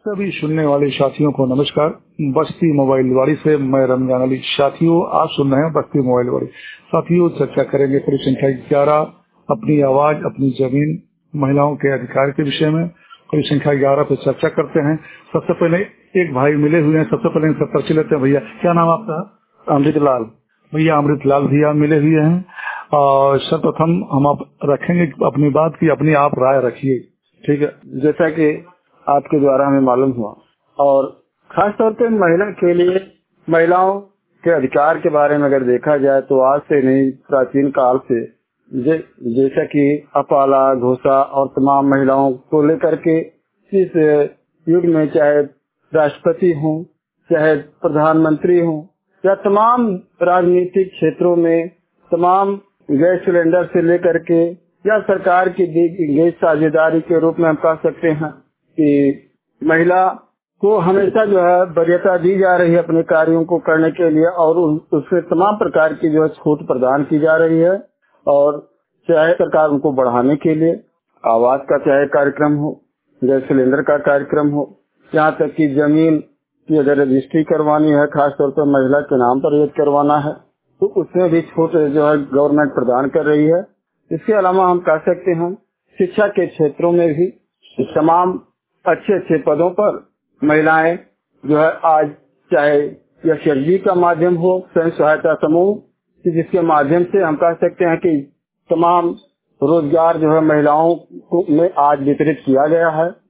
सभी सुनने वाले साथियों को नमस्कार। बस्ती मोबाइल वाड़ी से मैं रमजान अली। साथियों, आप सुन रहे हैं बस्ती मोबाइल वाड़ी। साथियों, चर्चा करेंगे कड़ी संख्या 11, अपनी आवाज अपनी जमीन, महिलाओं के अधिकार के विषय में। कड़ी संख्या 11 पे चर्चा करते हैं। सबसे पहले एक भाई मिले हुए हैं, सबसे पहले इनसे परिचय लेते हैं। भैया, क्या नाम आपका? अमृतलाल। भैया अमृतलाल भैया मिले हुए हैं। और सर्वप्रथम हम आप रखेंगे अपनी बात की, अपनी आप राय रखिए, ठीक है? जैसा कि आपके द्वारा हमें मालूम हुआ और खास तौर पे महिला के लिए, महिलाओं के अधिकार के बारे में अगर देखा जाए तो आज से नहीं, प्राचीन काल से जैसा कि अपाला, घोषा और तमाम महिलाओं को लेकर के इस युग में चाहे राष्ट्रपति हो, चाहे प्रधानमंत्री हो, या तमाम राजनीतिक क्षेत्रों में, तमाम गैस सिलेंडर से लेकर के या सरकार की गैस साझेदारी के रूप में हम कह सकते हैं कि महिला को हमेशा जो है वरीयता दी जा रही है अपने कार्यों को करने के लिए, और उससे तमाम प्रकार की जो है छूट प्रदान की जा रही है। और चाहे सरकार उनको बढ़ाने के लिए आवास का चाहे कार्यक्रम हो, गैस सिलेंडर का कार्यक्रम हो, यहाँ तक कि जमीन की अगर रजिस्ट्री करवानी है, खासतौर पर महिला के नाम पर रजिस्टर करवाना है, तो उसमें भी छूट जो है गवर्नमेंट प्रदान कर रही है। इसके अलावा हम कह सकते हैं शिक्षा के क्षेत्रों में भी तमाम अच्छे अच्छे पदों पर महिलाएं जो है आज, चाहे यह का माध्यम हो, स्वयं सहायता समूह, जिसके माध्यम से हम कह सकते हैं कि तमाम रोजगार जो है महिलाओं को में आज वितरित किया गया है।